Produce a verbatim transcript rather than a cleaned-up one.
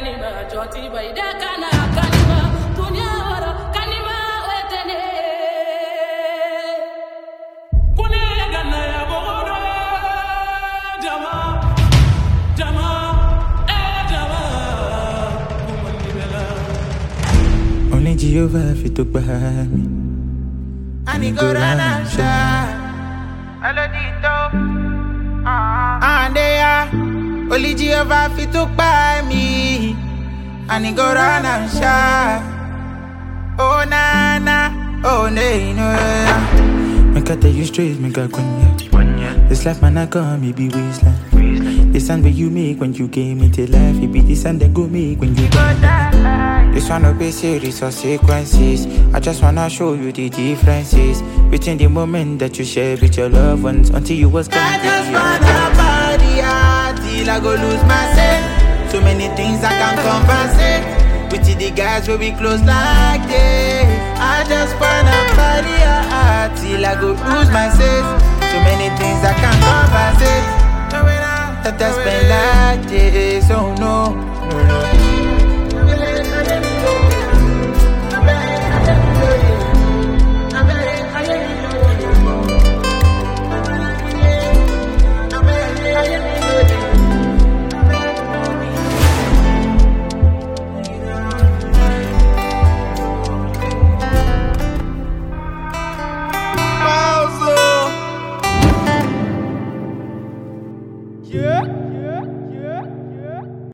kanima joti baida kana kanima dunya wara kanima wetene kune ganna ya bodo jama jama eh jama kumandibela only Jehovah fit to behind me and he go run and shine Alodito ah and they are only Jehovah fit to buy me and he go run and shine oh na na oh nay no make I tell you straight make I quenya this life man I come me be wasteland the sound where you make when you gave me to life it be the sound that go make when you go die. This one no be series or sequences. I just wanna show you the differences between the moment that you share with your loved ones until you was I just wanna party hard till I go lose myself. So many things I can compensate with the guys where we close like this. I just wanna party hard till I go lose myself. So many things I can compensate that I spend like this. Oh no, no, no.